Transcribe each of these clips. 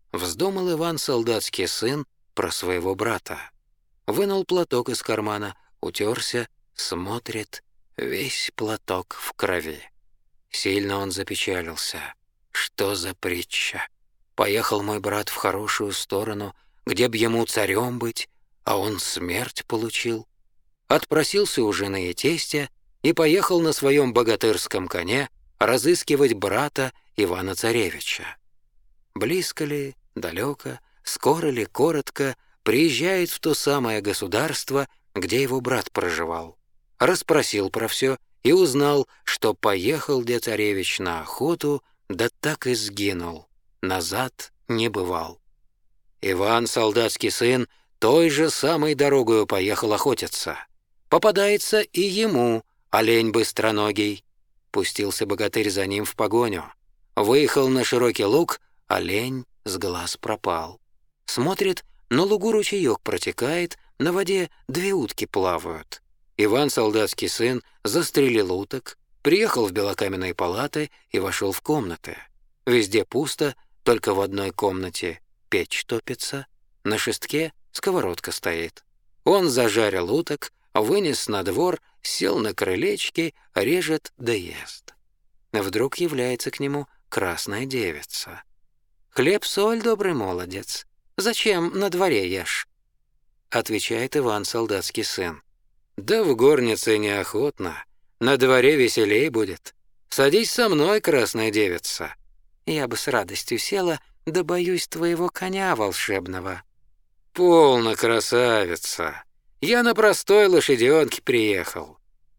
Вздумал Иван, солдатский сын, про своего брата. Вынул платок из кармана, утерся, смотрит, весь платок в крови. Сильно он запечалился. Что за притча? Поехал мой брат в хорошую сторону, где б ему царем быть, а он смерть получил. Отпросился у жены и тестя и поехал на своем богатырском коне разыскивать брата Ивана-Царевича. Близко ли, далеко, скоро ли, коротко, приезжает в то самое государство, где его брат проживал. Расспросил про все и узнал, что поехал где царевич на охоту, да так и сгинул, назад не бывал. Иван, солдатский сын, той же самой дорогою поехал охотиться. Попадается и ему олень быстроногий. Пустился богатырь за ним в погоню. Выехал на широкий луг, олень с глаз пропал. Смотрит, на лугу ручеек протекает, на воде 2 утки плавают. Иван, солдатский сын, застрелил уток, приехал в белокаменные палаты и вошел в комнаты. Везде пусто, только в одной комнате печь топится, на шестке сковородка стоит. Он зажарил уток, вынес на двор, сел на крылечке, режет да ест. Вдруг является к нему красная девица. «Хлеб-соль, добрый молодец, зачем на дворе ешь?» Отвечает Иван, солдатский сын. «Да в горнице неохотно, на дворе веселей будет. Садись со мной, красная девица». «Я бы с радостью села, да боюсь твоего коня волшебного». «Полно, красавица, я на простой лошаденке приехал».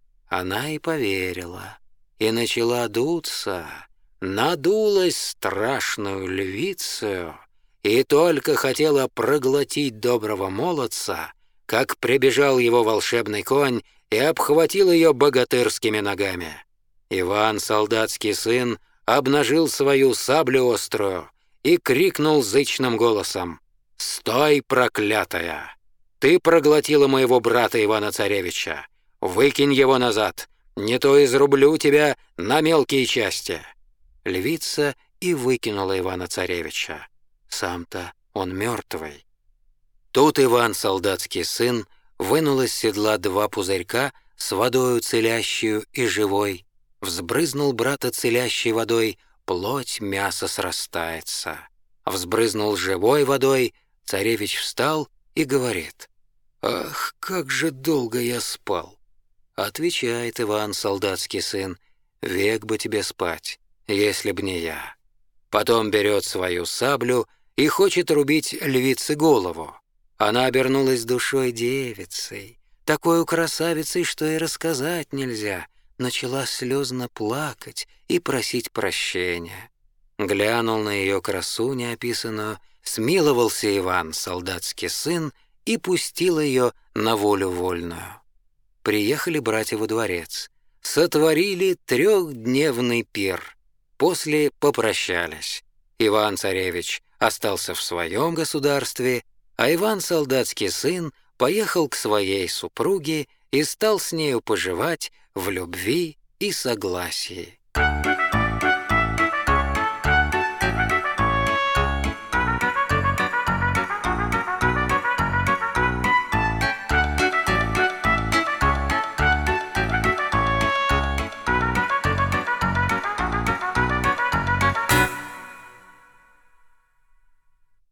Она и поверила, и начала дуться, надулась страшную львицею, и только хотела проглотить доброго молодца, как прибежал его волшебный конь и обхватил ее богатырскими ногами. Иван, солдатский сын, обнажил свою саблю острую и крикнул зычным голосом: «Стой, проклятая! Ты проглотила моего брата Ивана-Царевича! Выкинь его назад, не то изрублю тебя на мелкие части!» Львица и выкинула Ивана-Царевича. Сам-то он мертвый. Тут Иван, солдатский сын, вынул из седла 2 пузырька с водою целящую и живой, взбрызнул брата целящей водой, плоть, мясо срастается. Взбрызнул живой водой, царевич встал и говорит: «Ах, как же долго я спал!» Отвечает Иван, солдатский сын: «Век бы тебе спать, если б не я». Потом берет свою саблю и хочет рубить львице голову. Она обернулась душой девицей, такой красавицей, что и рассказать нельзя, начала слезно плакать и просить прощения. Глянул на ее красу неописанную, смиловался Иван, солдатский сын, и пустил ее на волю вольную. Приехали братья во дворец, сотворили 3-дневный пир, после попрощались. Иван-царевич остался в своем государстве, а Иван, солдатский сын, поехал к своей супруге и стал с нею поживать в любви и согласии.